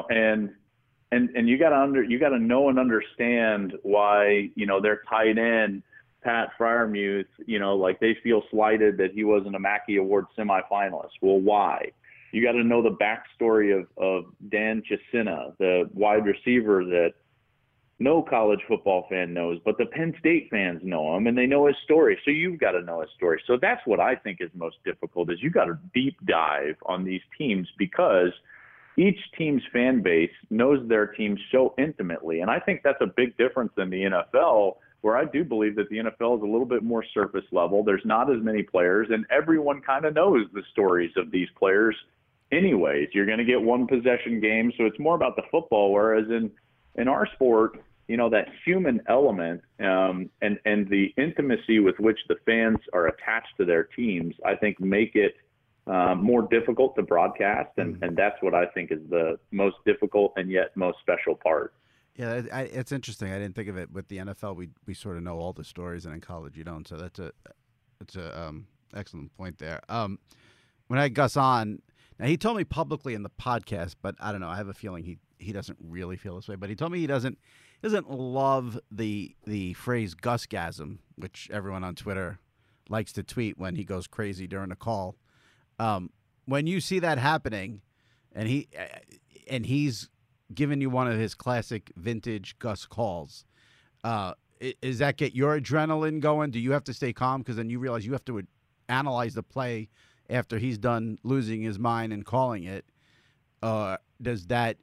F: And you got to know and understand why, their tight end, Pat Freiermuth, they feel slighted that he wasn't a Mackey Award semifinalist. Well, why? You got to know the backstory of Dan Chisena, the wide receiver that no college football fan knows, but the Penn State fans know him and they know his story. So you've got to know his story. So that's what I think is most difficult is you got to deep dive on these teams because each team's fan base knows their team so intimately. And I think that's a big difference in the NFL, where I do believe that the NFL is a little bit more surface level. There's not as many players, and everyone kind of knows the stories of these players anyways. You're going to get one possession games, so it's more about the football, whereas in our sport, that human element and the intimacy with which the fans are attached to their teams, I think make it more difficult to broadcast, and that's what I think is the most difficult and yet most special part.
E: Yeah, it's interesting. I didn't think of it with the NFL. We sort of know all the stories, and in college you don't. So that's a excellent point there. When I had Gus on, now he told me publicly in the podcast, but I don't know. I have a feeling he doesn't really feel this way. But he told me he doesn't love the phrase Gusgasm, which everyone on Twitter likes to tweet when he goes crazy during a call. When you see that happening, and he's given you one of his classic vintage Gus calls, does that get your adrenaline going? Do you have to stay calm because then you realize you have to analyze the play after he's done losing his mind and calling it? Or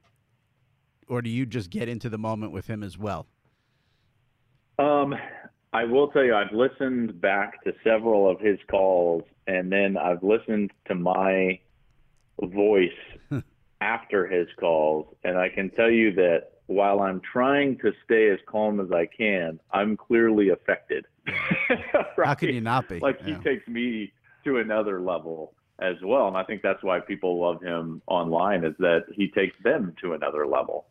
E: do you just get into the moment with him as well?
F: I will tell you, I've listened back to several of his calls, and then I've listened to my voice after his calls, and I can tell you that while I'm trying to stay as calm as I can, I'm clearly affected.
E: Right? How can you not be?
F: Like he takes me to another level as well, and I think that's why people love him online, is that he takes them to another level.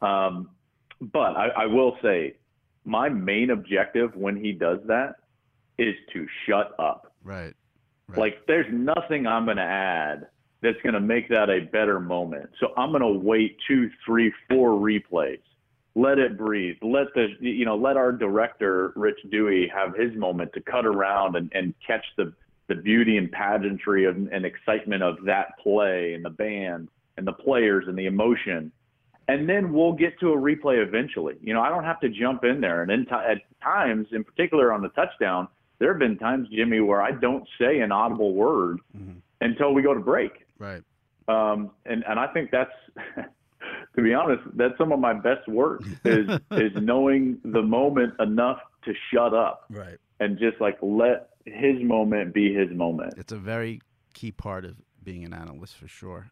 F: But I will say, my main objective when he does that is to shut up.
E: Right.
F: Like, there's nothing I'm going to add that's going to make that a better moment. So I'm going to wait 2, 3, 4 replays. Let it breathe. Let our director, Rich Dewey, have his moment to cut around and catch the beauty and pageantry and excitement of that play and the band and the players and the emotion. And then we'll get to a replay eventually. I don't have to jump in there. And at times, in particular on the touchdown, there have been times, Jimmy, where I don't say an audible word until we go to break.
E: Right.
F: And I think that's, to be honest, that's some of my best work is knowing the moment enough to shut up.
E: Right.
F: And just let his moment be his moment.
E: It's a very key part of being an analyst for sure.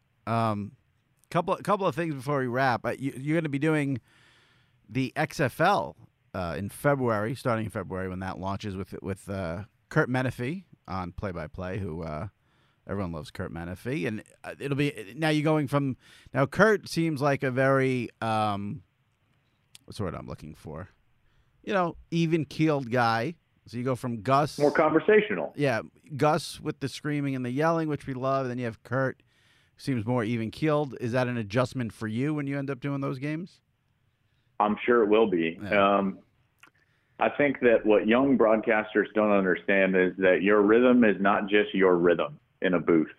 E: Couple of things before we wrap. You're going to be doing the XFL in February, starting in February when that launches with Kurt Menefee on play-by-play, who everyone loves Kurt Menefee. And it'll be now you're going from now. Kurt seems like a very what's the word I'm looking for? Even-keeled guy. So you go from Gus,
F: more conversational.
E: Yeah, Gus with the screaming and the yelling, which we love. And then you have Kurt, who seems more even-keeled. Is that an adjustment for you when you end up doing those games?
F: I'm sure it will be. Yeah. I think that what young broadcasters don't understand is that your rhythm is not just your rhythm in a booth.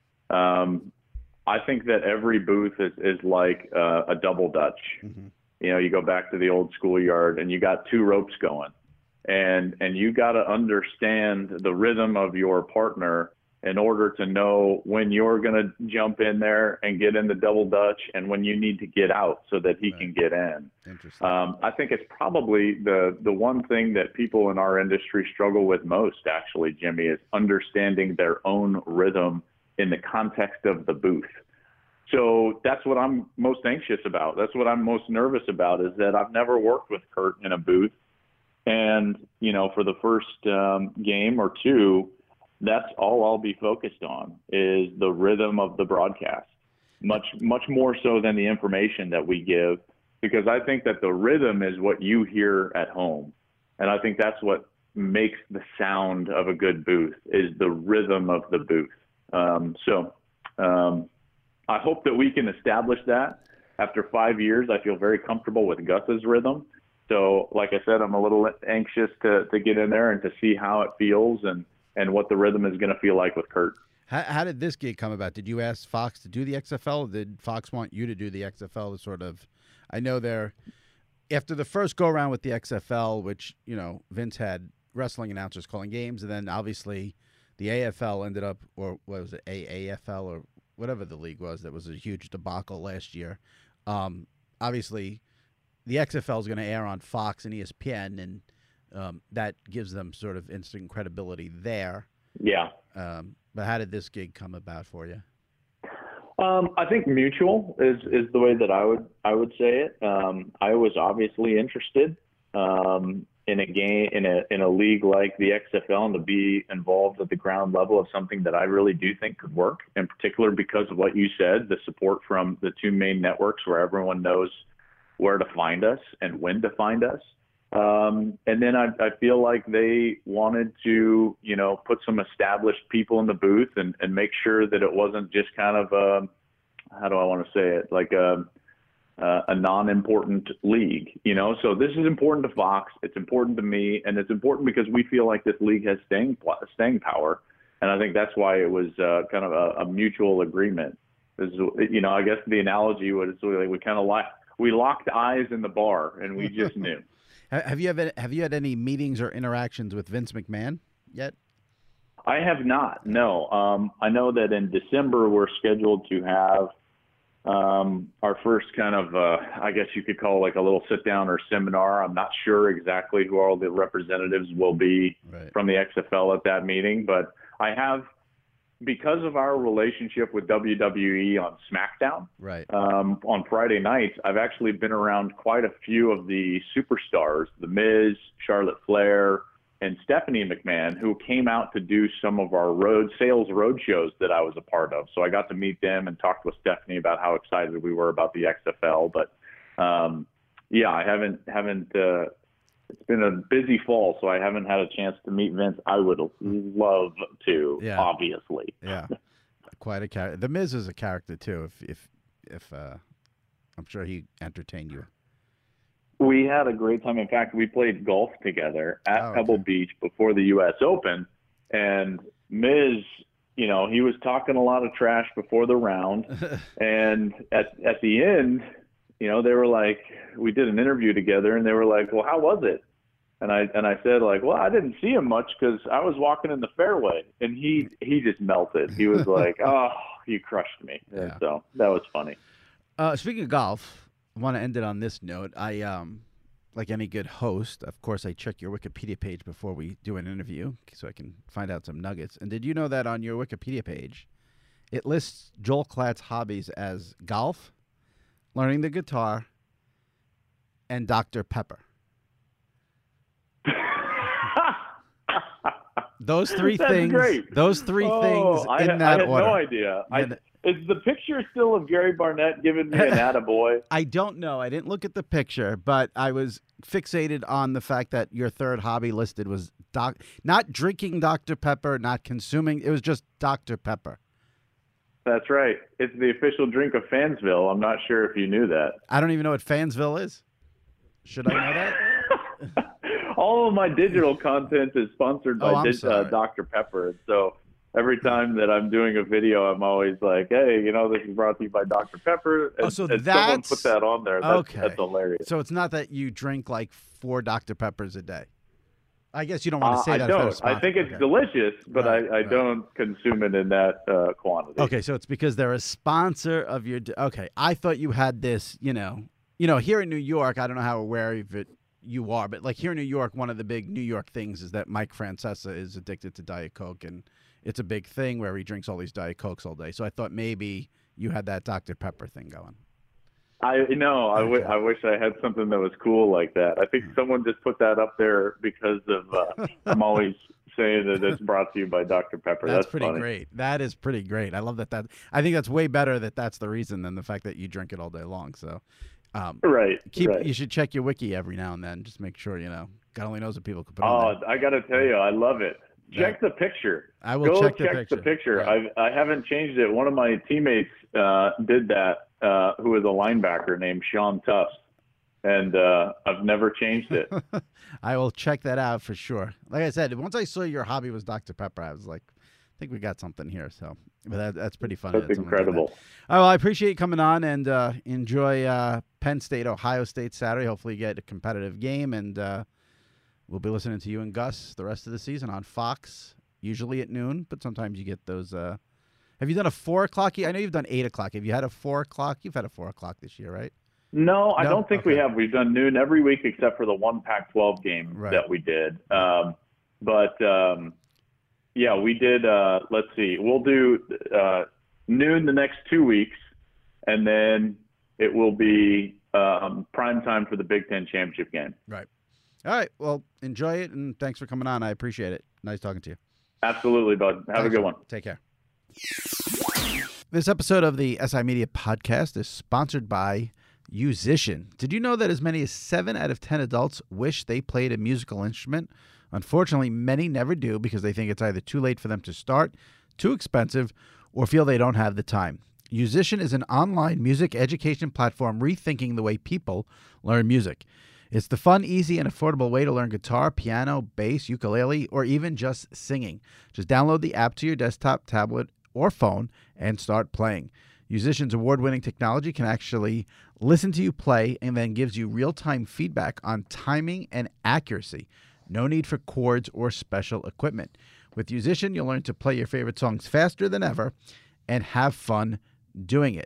F: I think that every booth is like a double dutch. Mm-hmm. You go back to the old schoolyard and you got 2 ropes going. And you got to understand the rhythm of your partner in order to know when you're going to jump in there and get in the double dutch and when you need to get out so that he can get in.
E: Interesting.
F: I think it's probably the one thing that people in our industry struggle with most, actually, Jimmy, is understanding their own rhythm in the context of the booth. So that's what I'm most anxious about. That's what I'm most nervous about, is that I've never worked with Kurt in a booth. And, for the first game or 2, that's all I'll be focused on is the rhythm of the broadcast, much more so than the information that we give, because I think that the rhythm is what you hear at home. And I think that's what makes the sound of a good booth, is the rhythm of the booth. I hope that we can establish that. After 5 years, I feel very comfortable with Gus's rhythm. So, like I said, I'm a little anxious to get in there and to see how it feels and what the rhythm is going to feel like with Kurt.
E: How did this gig come about? Did you ask Fox to do the XFL? Or did Fox want you to do the XFL to sort of – I know after the first go-around with the XFL, which, Vince had wrestling announcers calling games, and then obviously the AFL ended up – or what was it, AAFL or whatever the league was that was a huge debacle last year. Obviously – the XFL is going to air on Fox and ESPN, and that gives them sort of instant credibility there.
F: Yeah.
E: But how did this gig come about for you?
F: I think mutual is the way that I would say it. I was obviously interested in a game in a league like the XFL, and to be involved at the ground level of something that I really do think could work. In particular, because of what you said, the support from the 2 main networks where everyone knows where to find us and when to find us. And then I feel like they wanted to, put some established people in the booth and make sure that it wasn't just kind of, how do I want to say it? Like a non-important league, So this is important to Fox. It's important to me. And it's important because we feel like this league has staying power. And I think that's why it was kind of a mutual agreement. I guess the analogy was we kind of we locked eyes in the bar, and we just knew.
E: Have you had any meetings or interactions with Vince McMahon yet?
F: I have not. No. I know that in December we're scheduled to have our first kind of, I guess you could call it like a little sit down or seminar. I'm not sure exactly who all the representatives will be from the XFL at that meeting, but I have, because of our relationship with WWE on SmackDown, on Friday nights, I've actually been around quite a few of the superstars, The Miz, Charlotte Flair, and Stephanie McMahon, who came out to do some of our sales road shows that I was a part of. So I got to meet them and talk with Stephanie about how excited we were about the XFL. But yeah, I haven't. It's been a busy fall, so I haven't had a chance to meet Vince. I would love to, obviously.
E: Yeah, quite a character. The Miz is a character too. If I'm sure he entertained you.
F: We had a great time. In fact, we played golf together at Pebble Beach before the U.S. Open. And Miz, he was talking a lot of trash before the round. And at the end, they were like, we did an interview together, and they were like, well, how was it? And I said, like, well, I didn't see him much because I was walking in the fairway. And he just melted. He was like, oh, you crushed me. And so that was funny.
E: Speaking of golf, I want to end it on this note. I, like any good host, of course, I check your Wikipedia page before we do an interview so I can find out some nuggets. And did you know that on your Wikipedia page, it lists Joel Klatt's hobbies as golf, learning the guitar, and Dr. Pepper? Those three things. Great. Those three things in that order.
F: I had no idea. Is the picture still of Gary Barnett giving me an attaboy?
E: I don't know. I didn't look at the picture, but I was fixated on the fact that your third hobby listed was not drinking Dr. Pepper, not consuming. It was just Dr. Pepper.
F: That's right. It's the official drink of Fansville. I'm not sure if you knew that.
E: I don't even know what Fansville is. Should I know that?
F: All of my digital content is sponsored by Dr. Pepper. So every time that I'm doing a video, I'm always like, hey, this is brought to you by Dr. Pepper. And, someone put that on there. That's hilarious.
E: So it's not that you drink like 4 Dr. Peppers a day. I guess you don't want to say that.
F: I think it's delicious, but I don't consume it in that quantity.
E: Okay, so it's because they're a sponsor of your... Okay, I thought you had this, here in New York, I don't know how aware of it you are, but like here in New York, one of the big New York things is that Mike Francesa is addicted to Diet Coke, and it's a big thing where he drinks all these Diet Cokes all day. So I thought maybe you had that Dr. Pepper thing going.
F: I wish I had something that was cool like that. I think someone just put that up there because of I'm always saying that it's brought to you by Dr. Pepper. That's
E: pretty
F: funny.
E: Great. That is pretty great. I love that. I think that's way better that's the reason than the fact that you drink it all day long. So
F: right.
E: You should check your wiki every now and then. Just make sure, God only knows what people could put on there.
F: I got to tell you, I love it. Check the picture.
E: I will check
F: the picture. Right. I haven't changed it. One of my teammates did that, who was a linebacker named Sean Tufts, and I've never changed it.
E: I will check that out for sure. Like I said, once I saw your hobby was Dr. Pepper, I was like, I think we got something here. So, but that's pretty funny.
F: That's incredible.
E: Well, I appreciate you coming on, and enjoy Penn State, Ohio State Saturday. Hopefully you get a competitive game, and we'll be listening to you and Gus the rest of the season on Fox, usually at noon, but sometimes you get those. Have you done a 4 o'clock? I know you've done 8 o'clock. Have you had a 4 o'clock? You've had a 4 o'clock this year, right?
F: No, I don't think we have. We've done noon every week except for the one Pac-12 game that we did. Yeah, we did. Let's see. We'll do noon the next 2 weeks, and then it will be prime time for the Big Ten championship game.
E: Right. All right. Well, enjoy it, and thanks for coming on. I appreciate it. Nice talking to you.
F: Absolutely, bud. Have a good one.
E: Take care. This episode of the SI Media Podcast is sponsored by Musician. Did you know that as many as 7 out of 10 adults wish they played a musical instrument? Unfortunately, many never do because they think it's either too late for them to start, too expensive, or feel they don't have the time. Musician is an online music education platform rethinking the way people learn music. It's the fun, easy, and affordable way to learn guitar, piano, bass, ukulele, or even just singing. Just download the app to your desktop, tablet, or phone and start playing. Musician's award-winning technology can actually listen to you play and then gives you real-time feedback on timing and accuracy. No need for chords or special equipment. With Musician, you'll learn to play your favorite songs faster than ever and have fun doing it.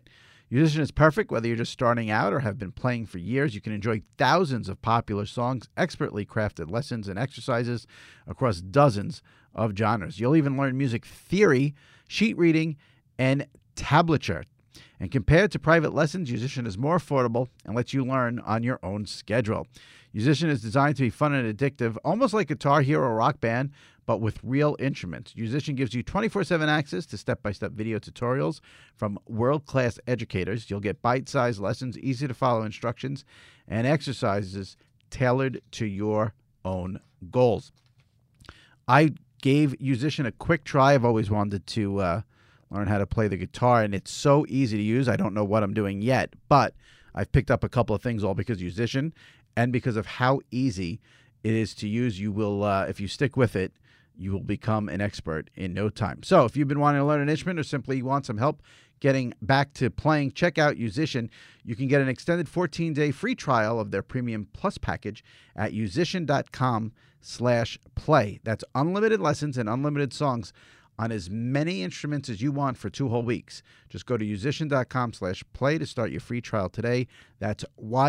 E: Musician is perfect whether you're just starting out or have been playing for years. You can enjoy thousands of popular songs, expertly crafted lessons and exercises across dozens of genres. You'll even learn music theory, sheet reading, and tablature. And compared to private lessons, Musician is more affordable and lets you learn on your own schedule. Musician is designed to be fun and addictive, almost like Guitar Hero or Rock Band, but with real instruments. Musician gives you 24/7 access to step-by-step video tutorials from world-class educators. You'll get bite-sized lessons, easy-to-follow instructions, and exercises tailored to your own goals. I gave Musician a quick try. I've always wanted to learn how to play the guitar, and it's so easy to use. I don't know what I'm doing yet, but I've picked up a couple of things all because of Musician and because of how easy it is to use. You will, if you stick with it, you will become an expert in no time. So if you've been wanting to learn an instrument or simply want some help getting back to playing, check out Musician. You can get an extended 14-day free trial of their Premium Plus package at musician.com/play. That's unlimited lessons and unlimited songs on as many instruments as you want for 2 whole weeks. Just go to musician.com/play to start your free trial today. That's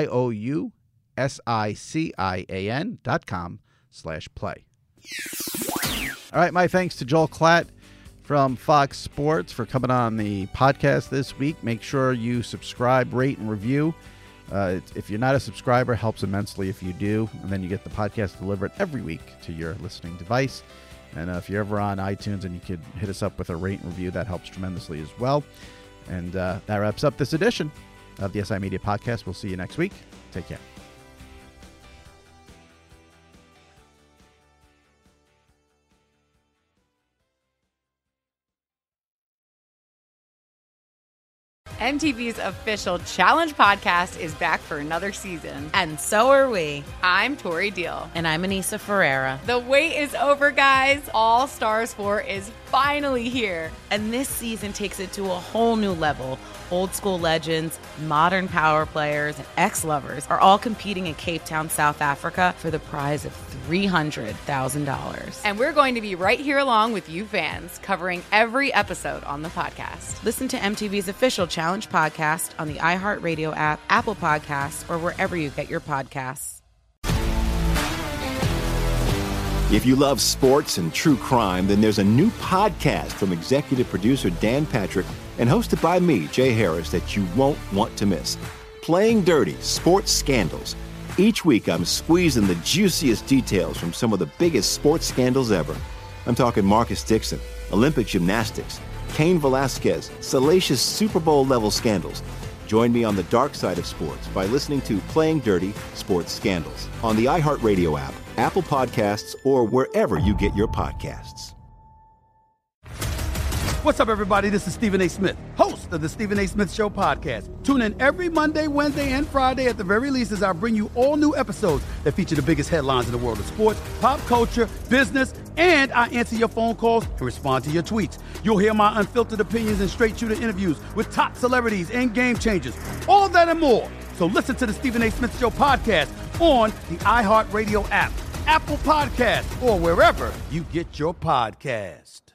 E: YOUSICIAN.com/play. All right, my thanks to Joel Klatt from Fox Sports for coming on the podcast this week. Make sure you subscribe, rate, and review. If you're not a subscriber, it helps immensely if you do. And then you get the podcast delivered every week to your listening device. And if you're ever on iTunes and you could hit us up with a rate and review, that helps tremendously as well. And that wraps up this edition of the SI Media Podcast. We'll see you next week. Take care.
A: MTV's official Challenge podcast is back for another season.
B: And so are we.
A: I'm Tori Deal.
B: And I'm Anissa Ferreira.
A: The wait is over, guys. All Stars 4 is finally here.
B: And this season takes it to a whole new level. Old school legends, modern power players, and ex-lovers are all competing in Cape Town, South Africa for the prize of $300,000.
A: And we're going to be right here along with you fans, covering every episode on the podcast.
B: Listen to MTV's official Challenge podcast on the iHeartRadio app, Apple Podcasts, or wherever you get your podcasts.
C: If you love sports and true crime, then there's a new podcast from executive producer Dan Patrick and hosted by me, Jay Harris, that you won't want to miss. Playing Dirty: Sports Scandals. Each week, I'm squeezing the juiciest details from some of the biggest sports scandals ever. I'm talking Marcus Dixon, Olympic gymnastics, Cain Velasquez, salacious Super Bowl-level scandals. Join me on the dark side of sports by listening to Playing Dirty: Sports Scandals on the iHeartRadio app, Apple Podcasts, or wherever you get your podcasts.
D: What's up, everybody? This is Stephen A. Smith, host of the Stephen A. Smith Show podcast. Tune in every Monday, Wednesday, and Friday at the very least as I bring you all new episodes that feature the biggest headlines in the world of sports, pop culture, business, and I answer your phone calls and respond to your tweets. You'll hear my unfiltered opinions and straight-shooter interviews with top celebrities and game changers. All that and more. So listen to the Stephen A. Smith Show podcast on the iHeartRadio app, Apple Podcasts, or wherever you get your podcast.